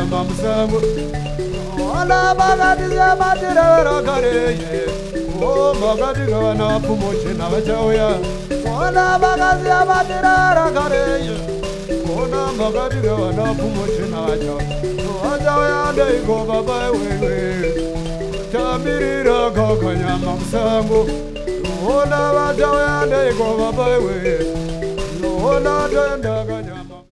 mamsango Ola bagadi ya matira kare O bagadi gana pumoche na chawya Ola bagadi ya matira kare Ona bagadi gana pumoche na chawya Chawya dai go baba we Tamirira kakanya mamsango Ola bagadi ya dai go baba we Ola danda